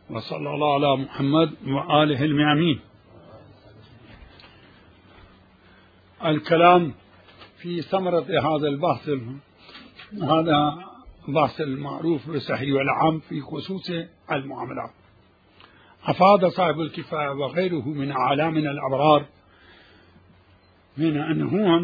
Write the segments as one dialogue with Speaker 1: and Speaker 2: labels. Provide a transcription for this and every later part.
Speaker 1: وصلى الله على محمد وآله الميامين. الكلام في ثمرة هذا البحث، هذا بحث المعروف بالصحيح والعام في خصوص المعاملات. أفاد صاحب الكفاية وغيره من أعلامنا الأبرار من أنه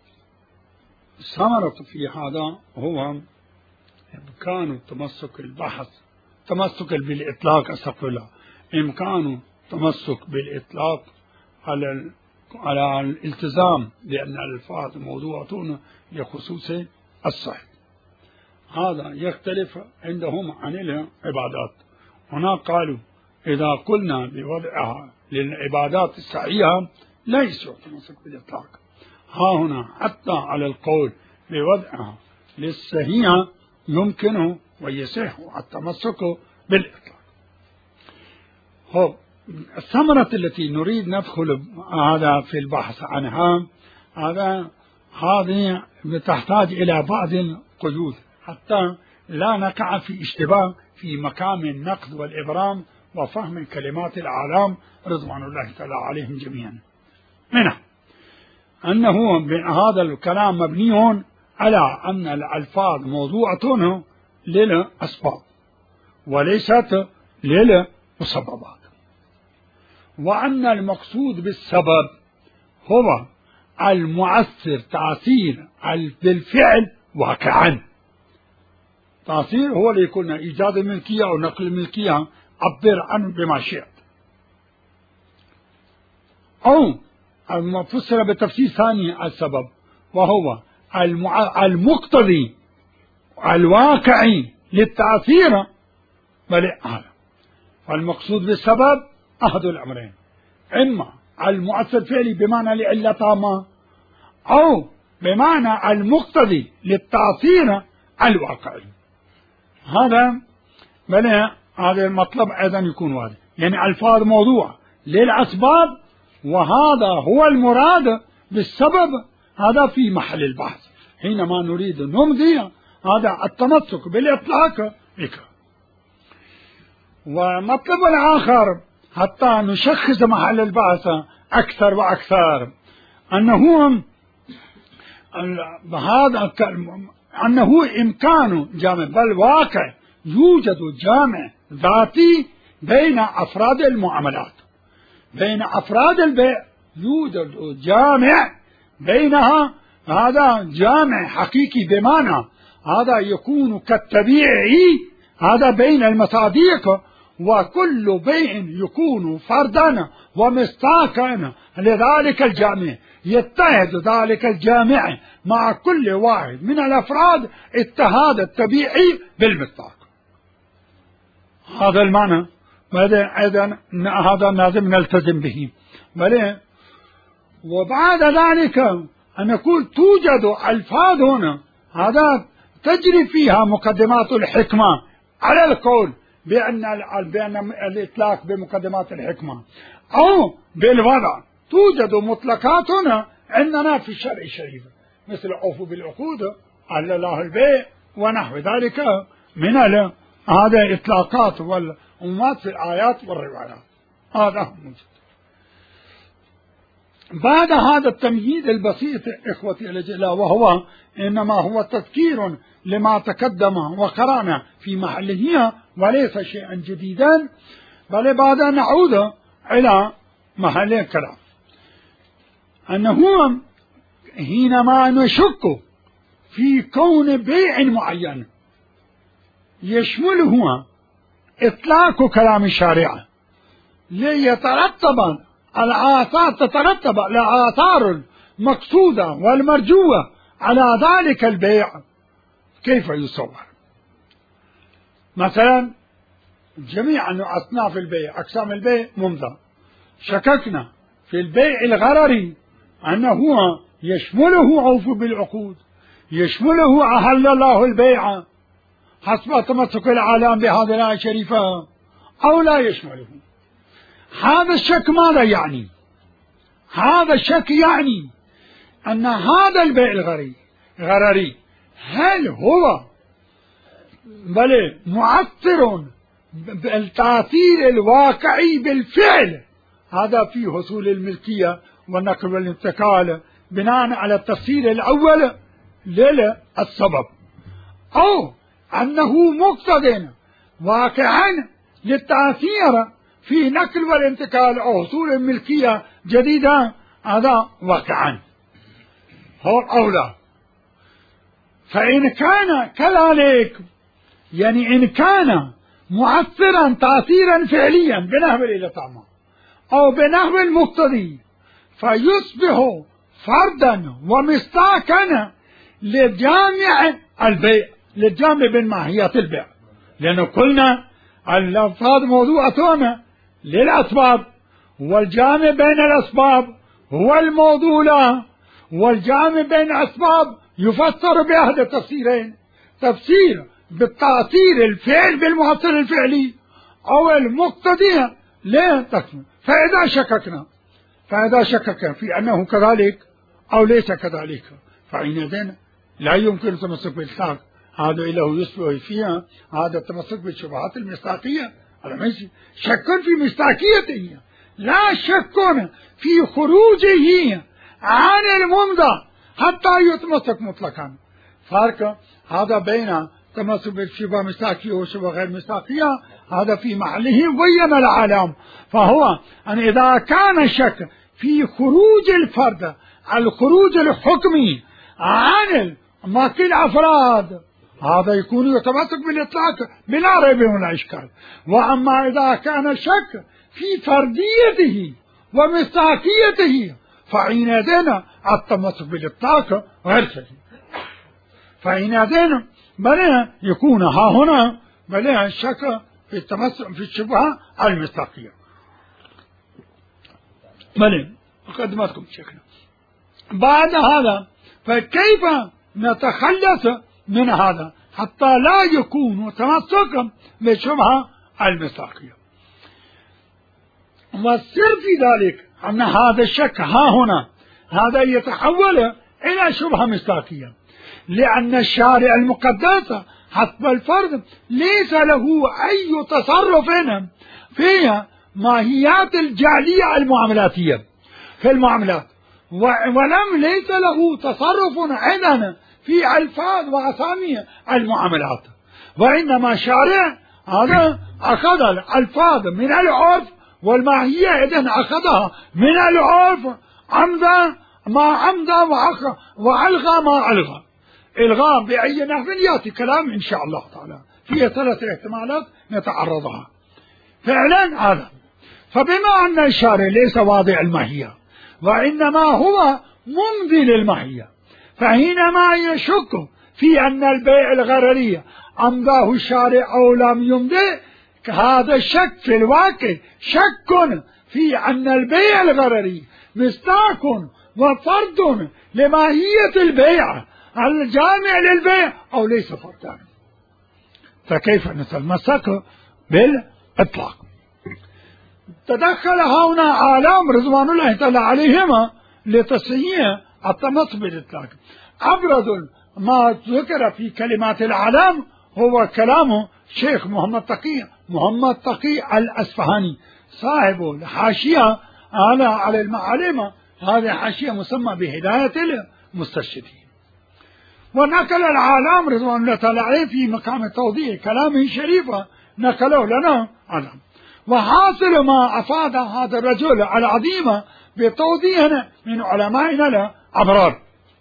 Speaker 1: ثمرة في هذا هو إمكان التمسك البحث، تمسك بالإطلاق، أستغفر الله، إمكان التمسك بالإطلاق على الالتزام بأن الألفاظ موضوعة لخصوص الصحيح. هذا يختلف عندهم عن العبادات. هنا قالوا إذا قلنا بوضعها للعبادات الصحيحة ليس يتمسك بالإطلاق. ها هنا حتى على القول بوضعها للصحيحة يمكنه ويصح التمسك بالإطلاق. الثمرة التي نريد ندخل هذا في البحث عنها هذه تحتاج إلى بعض القيود حتى لا نقع في اشتباه في مقام النقد والإبرام وفهم كلمات الأعلام رضوان الله تعالى عليهم جميعا. منها أنه هذا الكلام مبني على أن الألفاظ موضوعة للأسباب وليست للمسببات، وأن المقصود بالسبب هو المؤثر تأثير بالفعل واقعا. تأثير هو اللي يكون إيجاد الملكية أو نقل الملكية، عبر عنه بما شئت. أو فسر بتفسير ثاني السبب وهو المقتضي الواقعي للتأثير بل هذا. فالمقصود بالسبب أحد الأمرين، إما المؤثر الفعلي بمعنى لعلة تامة، أو بمعنى المقتضي للتأثير الواقعي. هذا بل هذا المطلب أيضا يكون واضح، يعني ألفاظ موضوع للأسباب، وهذا هو المراد بالسبب. هذا في محل البحث حينما نريد نمضي هذا التمسك بالإطلاق بك. ومطلب الآخر حتى نشخص محل البحث أكثر وأكثر أنه إمكان جامع، بل واقع يوجد جامع ذاتي بين أفراد المعاملات، بين أفراد البيع يوجد جامع بينها. هذا جامع حقيقي بمعنى هذا يكون كالطبيعي هذا بين المصادق، وكل بيع يكون فردا ومصداقا لذلك الجامع، يتحد ذلك الجامع مع كل واحد من الأفراد اتحاد الطبيعي بالمصداق. هذا المعنى هذا لازم نلتزم به. وبعد ذلك أن نقول توجد ألفاظ هنا هذا تجري فيها مقدمات الحكمة على القول بأن الإطلاق بمقدمات الحكمة، أو بالوضع توجد مطلقات هنا عندنا في الشرع الشريف مثل أوفوا بالعقود، على الله البيع ونحو ذلك من هذا إطلاقات والأمات في الآيات والروايات. هذا موجود. بعد هذا التمهيد البسيط إخوتي الأجلاء، وهو إنما هو تذكير لما تقدم وقرأنا في محله وليس شيئا جديدا، بل بعد أن نعود إلى محل الكلام أنه حينما نشك في كون بيع معين يشمله إطلاق كلام الشارع ليترتب الآثار، تترتب الآثار المقصودة والمرجوة على ذلك البيع، كيف يصور؟ مثلا جميع أصناف البيع، أقسام البيع ممضى، شككنا في البيع الغرري أنه يشمله أوفوا بالعقود، يشمله أحل الله البيع حسب تمسك العالم بهذه الآية الشريفة، أو لا يشمله. هذا الشك ماذا يعني؟ هذا الشك يعني أن هذا البيع الغرري هل هو بل مؤثر بالتأثير الواقعي بالفعل، هذا في حصول الملكية والنقل والانتقال بناء على التفسير الأول للسبب، أو أنه مقتضٍ واقعا للتأثير في نقل والانتقال أو حصول الملكية جديدة، هذا واقعا هو أولى. فإن كان كذلك، يعني إن كان مؤثرا تأثيرا فعليا بنحو الإلتامة أو بنحو المقتضي، فيصبح فردا ومصداقا لجامع البيع، للجامع بين ماهيات البيع، لأنه قلنا الألفاظ موضوعة للأسباب، والجامع بين الأسباب هو الموضوع له، والجامع بين الأسباب يفسر بأحد التفسيرين: تفسير بالتأثير الفعل بالمؤثر الفعلي أو المقتضي للتكفير. فإذا شككنا في أنه كذلك أو ليس كذلك، فحينئذ لا يمكن التمسك بالإطلاق، هذا له يشبه فيها هذا التمسك بالشبهات المصداقية، شك في مصداقيته، لا شك في خروجه عن الممضى حتى يتمسك مطلقا. فرق هذا بين تمسك بالشبهة مصداقية وشبهة غير مصداقية، هذا في محله بين العالم. فهو أن إذا كان الشك في خروج الفرد، الخروج الحكمي عن باقي الأفراد، هذا يكون يتمسك بالإطلاق بلا ريب ولا إشكال. وأما إذا كان شك في فرديته ومصداقيته، فحينئذ التمسك بالإطلاق غير سليم. فحينئذ بل يكون ها هنا بل الشك في التمسك في الشبهة المصداقية. بل أقدمتكم شكرا. بعد هذا فكيف نتخلص من هذا حتى لا يكون تمسكا بالشبهة المصداقية؟ والسر في ذلك أن هذا الشك ها هنا هذا يتحول إلى شبهة مصداقية، لأن الشارع المقدس حسب الفرد ليس له أي تصرف في ماهيات الجعلية المعاملاتية في المعاملات، ولم ليس له تصرف أيضا في ألفاظ وأسامي المعاملات، وإنما الشارع هذا أخذ الألفاظ من العرف والماهية إذن أخذها من العرف عمدا ما عمدا وألغى ما ألغى. إلغاء بأي نحو يأتي كلام إن شاء الله تعالى فيه 3 احتمالات نتعرضها فعلا هذا. فبما أن الشارع ليس واضع الماهية وإنما هو ممضي للماهية، فحينما يشك في أن البيع الغرري أمضاه الشارع أو لم يمضي، هذا الشك في الواقع شك في أن البيع الغرري مصداق وفرد لماهية البيع الجامع للبيع أو ليس فردا. فكيف نتمسك بالإطلاق؟ تدخل هنا عالم رضوان الله تعالى عليهما لتصحيح التمسك بالإطلاق. أبرز ما ذكر في كلمات العالم هو كلام شيخ محمد تقي الأصفهاني صاحب الحاشية على المعالم، هذه حاشية مسمى بهداية المستشهدين. ونقل العالم رضوان الله تعالى عليه في مقام توضيح كلامه شريفة نقله لنا علم. وحاصل ما أفاد هذا الرجل العظيم بتوضيحنا من علمائنا الأبرار،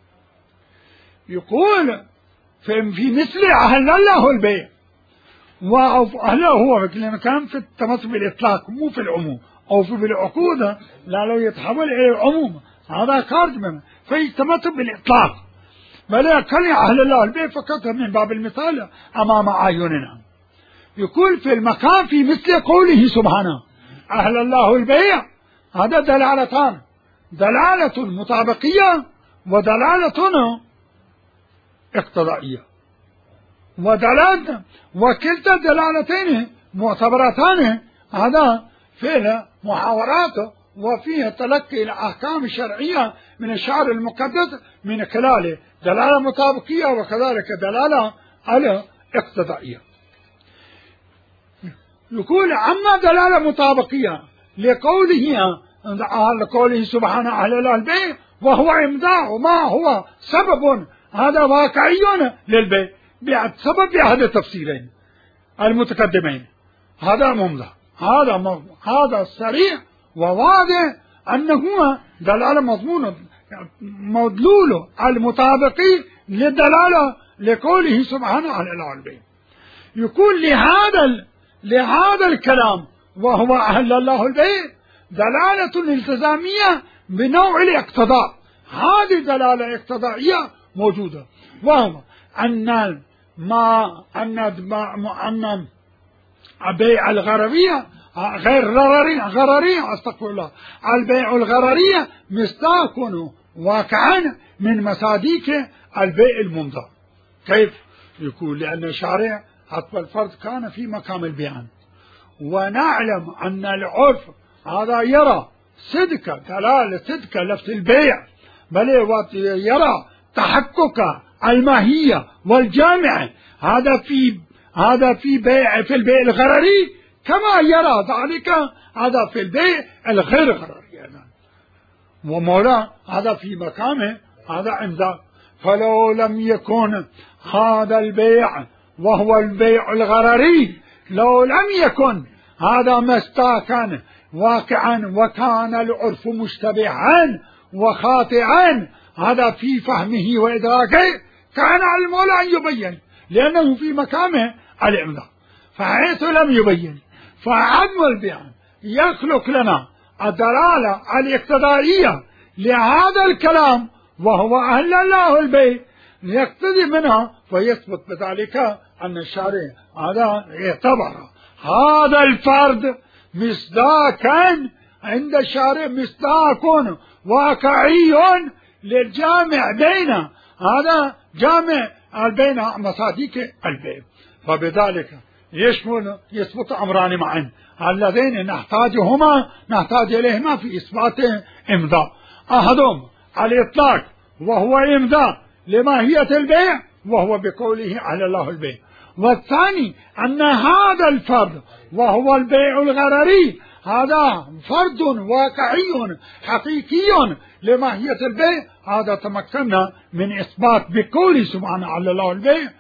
Speaker 1: يقول في مثل أهل الله البيع وأهله هو كان في التمسك بالإطلاق مو في العموم أو في العقود، لا لو يتحول إلى العموم هذا خارج منه، في التمسك بالإطلاق بل كان أهل الله البيع فقط من باب المثال أمام أعيننا. يقول في المكان في مثل قوله سبحانه أهل الله البيع، هذا دلالتان: دلالة مطابقية ودلالة اقتضائية، ودلالة وكلتا الدلالتين معتبرتان هذا في المحاورات وفيه تلقي الأحكام الشرعية من الشعر المقدس من خلال دلالة مطابقية وكذلك دلالة على اقتضائية. يقول عما دلالة مطابقية لقوله سبحانه أهل البيع، وهو إمضاء ما هو سبب هذا واقعي للبيع سبب بهذا التفسيرين المتقدمين. هذا ممضى، هذا صريح وواضح أنه دلالة مضمون مدلول المطابقي للدلالة لقوله سبحانه أهل البيع. يكون لهذا الكلام وهو أهل الله البيع دلالة التزامية بنوع الاقتضاء. هذه دلالة اقتضائية موجودة، وهو أن بيع الغررية غير غررية استغفر الله، البيع الغررية مصداق واقعا من مصادق البيع الممضى. كيف؟ يقول لأن الشارع حتى الفرد كان في مقام البيان، ونعلم أن العرف هذا يرى دلالة صدق لفظ البيع، بل يرى تحقق الماهية والجامع. هذا في البيع الغرري كما يرى ذلك هذا في البيع الغير غرري. ومولا هذا في مقامه هذا عنده. فلو لم يكن هذا البيع وهو البيع الغرري، لو لم يكن هذا مصداقا واقعا وكان العرف مشتبها وخاطئا هذا في فهمه وإدراكه، كان على المولى أن يبين، لأنه في مقامه الإمضاء. فحيث لم يبين فعدم البيان يخلق لنا الدلالة الاقتضائية لهذا الكلام وهو أهل الله البيع، يقتضي منها فيثبت بذلك أن الشارع هذا اعتبر هذا الفرد مصداقا عند الشارع، مصداق واقعي للجامع بين هذا جامع بين مصادق البيع. فبذلك يثبت أمران معا اللذين نحتاج إليهما في إثبات إمضاء. أحدهم الإطلاق وهو إمضاء لماهية البيع وهو بقوله على الله البيع، والثاني أن هذا الفرد وهو البيع الغرري هذا فرد واقعي حقيقي لماهية البيع. هذا تمكنا من إثبات بقوله سبحانه على الله البيع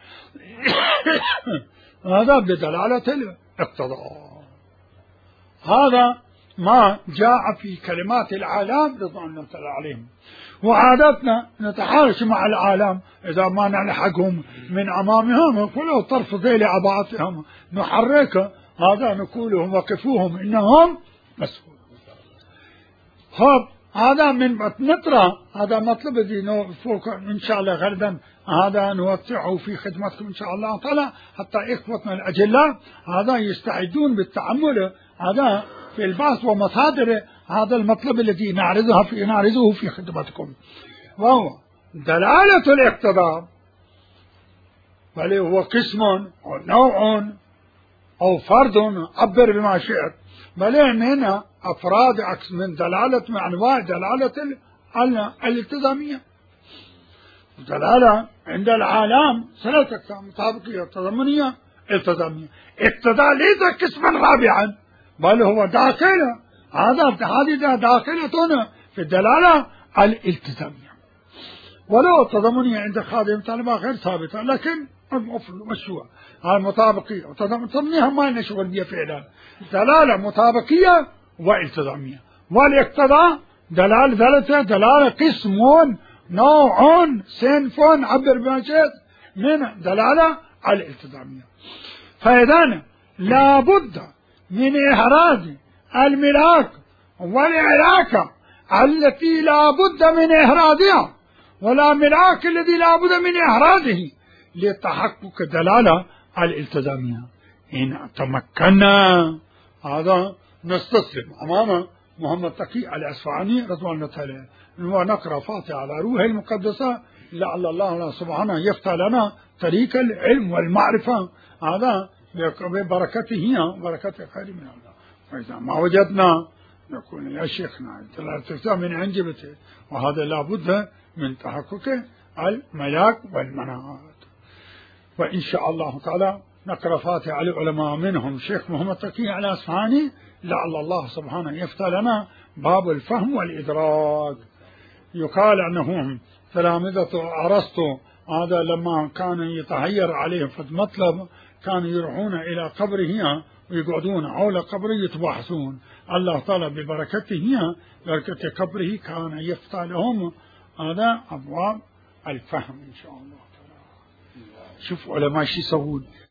Speaker 1: هذا بدلالة الاقتضاء. هذا ما جاء في كلمات العالم رضوان الله تعالى عليهم. وعادتنا نتحاشى مع العالم إذا ما نلحقهم من أمامهم نقول طرف ذيل عباءتهم نحرك هذا نقولهم وقفوهم إنهم مسؤول. هذا من نطرة هذا مطلب الذي فوق إن شاء الله غدا هذا نوسعه في خدمتكم إن شاء الله تعالى، حتى إخوتنا الأجلاء هذا يستعدون بالتأمل هذا في البحث ومصادر هذا المطلب الذي نعرضه في خدمتكم، وهو دلالة الاقتضاء. بل هو قسم أو نوع أو فرد عبر بما شئت، بل هنا أفراد من دلالة من أنواع دلالة الالتزامية. دلالة عند العالم ثلاثة أقسام: مطابقية، تضمنية، التزامية. اقتضاء ليس قسما رابعا بل هو داخل هذه داخلة في الدلالة الالتزامية. ولو التضمنية عند خادم طالبة غير ثابتة لكن مشروع. المطابقية والتضمنية ما لنا شغل بها فعلا، دلالة مطابقية والتزامية. والاقتضاء دلالة قسم نوع صنف عبر بما شئت من دلالة الالتزامية. فإذا لا بد من إحراز الملاك والعلاقة التي لا بد من إحرازها، ولا ملاك الذي لا بد من إحرازه لتحقق الدلالة الالتزامية. إن تمكنا هذا نستسلم أمام محمد تقي الأصفهاني رضوان الله تعالى ونقرأ فاتحة على روح المقدسة لعل الله سبحانه يفتح لنا طريق العلم والمعرفة هذا ببركته وبركة خير من الله. وإذا ما وجدنا نقول يا شيخنا دلالة من عنجبته، وهذا لا بد من تحقق الملاك والمناعات. وإن شاء الله تعالى نقرأ فاتحة على العلماء، منهم شيخ محمد تقي الأصفهاني، لعل الله سبحانه يفتح لنا باب الفهم والإدراك. يقال أنهم تلامذة أرسطو هذا لما كان يتهير عليهم في المطلب كانوا يروحون إلى قبره ويقعدون حول قبره يتباحثون. الله تعالى ببركته بركة قبره كان يفتح لهم هذا أبواب الفهم إن شاء الله تعالى. شوف علماء شو يسوون.